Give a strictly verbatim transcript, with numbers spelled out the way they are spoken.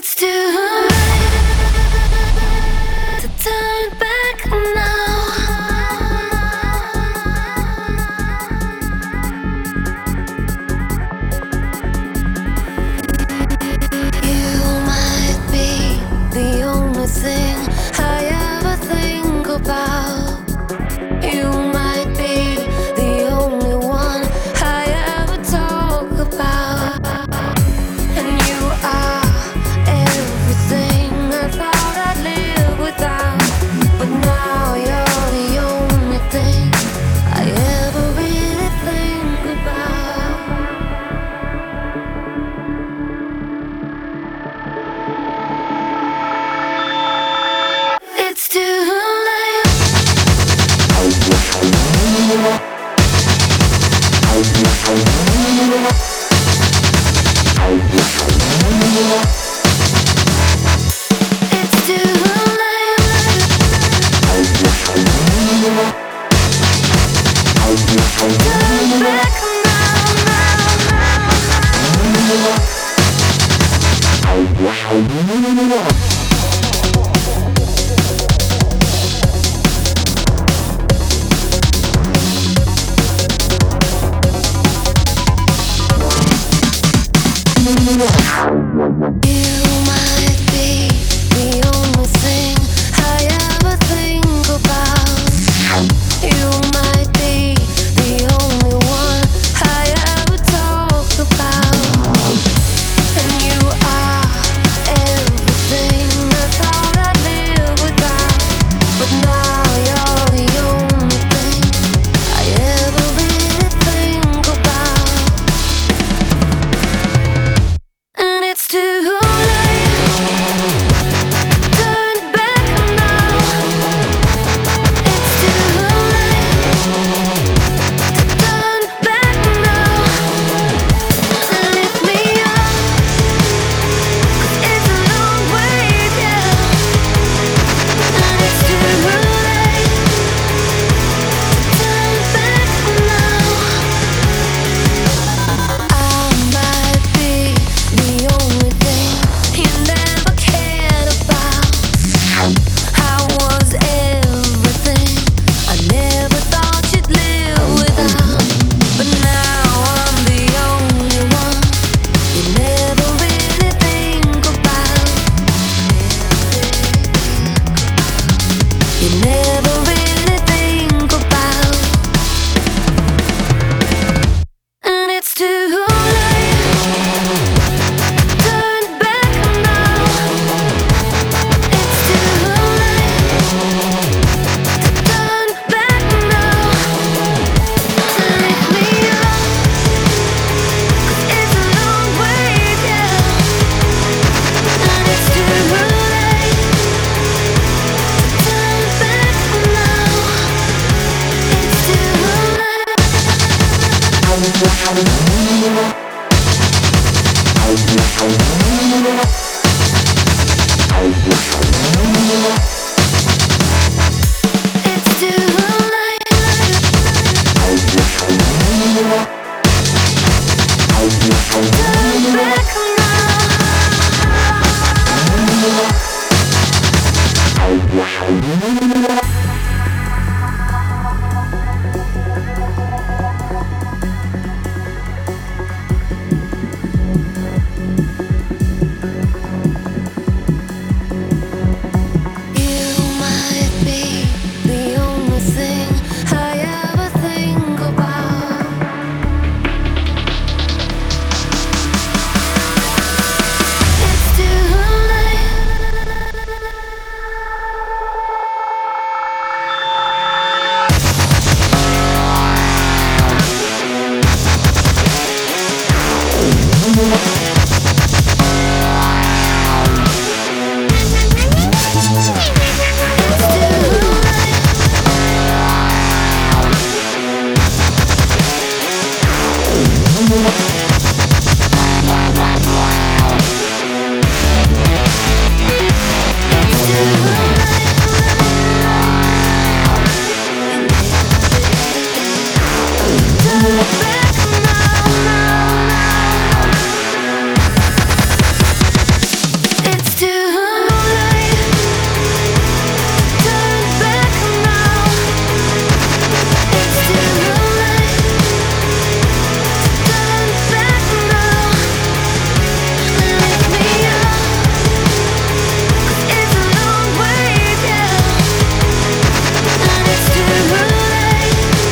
It's too late to turn back now. You might be the only thing I ever think about. You might be the only one I ever talk about. And you are everything I thought I'd live without. But now you're the only thing I ever really think about. It's too late. It's too late. It's too late. Turn back now, now, now.